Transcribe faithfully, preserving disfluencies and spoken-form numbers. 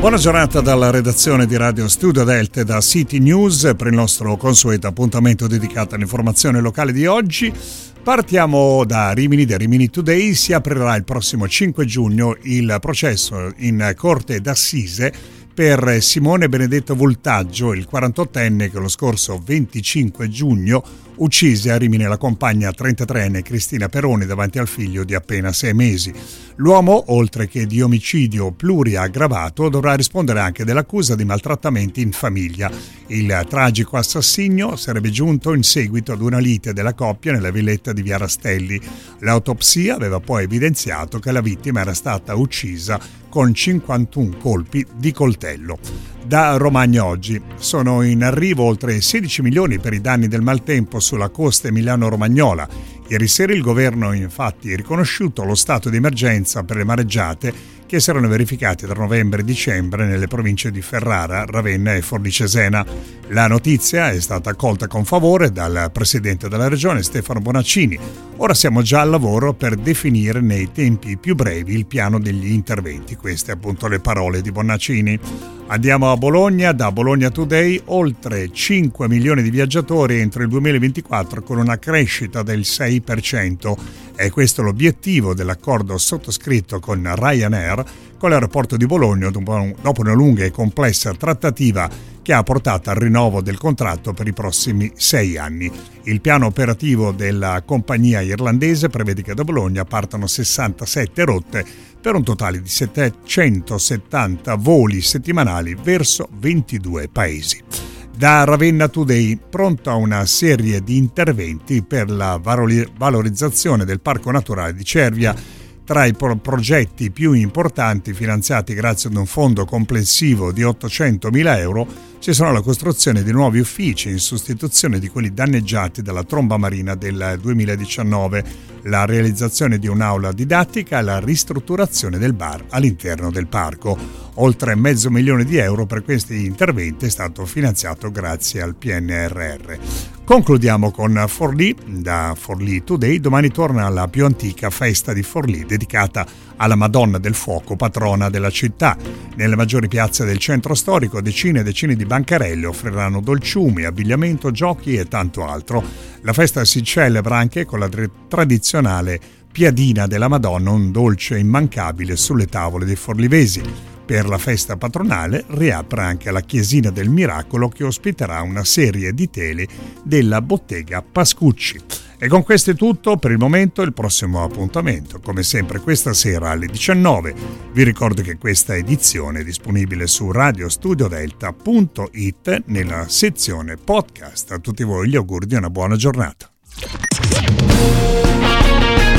Buona giornata dalla redazione di Radio Studio Delta e da City News per il nostro consueto appuntamento dedicato all'informazione locale di oggi. Partiamo da Rimini, da Rimini Today. Si aprirà il prossimo cinque giugno il processo in corte d'assise per Simone Benedetto Voltaggio, il quarantottenne che lo scorso venticinque giugno uccise a Rimini la compagna trentatreenne Cristina Peroni davanti al figlio di appena sei mesi. L'uomo, oltre che di omicidio pluriaggravato, dovrà rispondere anche dell'accusa di maltrattamenti in famiglia. Il tragico assassinio sarebbe giunto in seguito ad una lite della coppia nella villetta di Via Rastelli. L'autopsia aveva poi evidenziato che la vittima era stata uccisa con cinquantuno colpi di coltello. Da Romagna oggi sono in arrivo oltre sedici milioni per i danni del maltempo sulla costa emiliano-romagnola. Ieri sera il governo ha infatti riconosciuto lo stato di emergenza per le mareggiate che si erano verificate tra novembre e dicembre nelle province di Ferrara, Ravenna e Forlì Cesena. La notizia è stata accolta con favore dal presidente della regione Stefano Bonaccini. Ora siamo già al lavoro per definire nei tempi più brevi il piano degli interventi. Queste appunto le parole di Bonaccini. Andiamo a Bologna, da Bologna Today, oltre cinque milioni di viaggiatori entro il duemilaventiquattro con una crescita del sei per cento. È questo l'obiettivo dell'accordo sottoscritto con Ryanair con l'aeroporto di Bologna dopo una lunga e complessa trattativa che ha portato al rinnovo del contratto per i prossimi sei anni. Il piano operativo della compagnia irlandese prevede che da Bologna partano sessantasette rotte per un totale di settecentosettanta voli settimanali verso ventidue paesi. Da Ravenna Today, pronta una serie di interventi per la valorizzazione del Parco Naturale di Cervia. Tra i pro- progetti più importanti finanziati grazie ad un fondo complessivo di ottocentomila euro ci sono la costruzione di nuovi uffici in sostituzione di quelli danneggiati dalla tromba marina del duemiladiciannove, la realizzazione di un'aula didattica e la ristrutturazione del bar all'interno del parco. Oltre mezzo milione di euro per questi interventi è stato finanziato grazie al P N R R. Concludiamo con Forlì, da Forlì Today. Domani torna la più antica festa di Forlì dedicata alla Madonna del Fuoco, patrona della città. Nelle maggiori piazze del centro storico decine e decine di bancarelle offriranno dolciumi, abbigliamento, giochi e tanto altro. La festa si celebra anche con la tradizionale piadina della Madonna, un dolce immancabile sulle tavole dei forlivesi. Per la festa patronale riapre anche la Chiesina del Miracolo che ospiterà una serie di tele della bottega Pascucci. E con questo è tutto per il momento. Il prossimo appuntamento, come sempre, questa sera alle diciannove. Vi ricordo che questa edizione è disponibile su radiostudiodelta punto it nella sezione podcast. A tutti voi gli auguri di una buona giornata.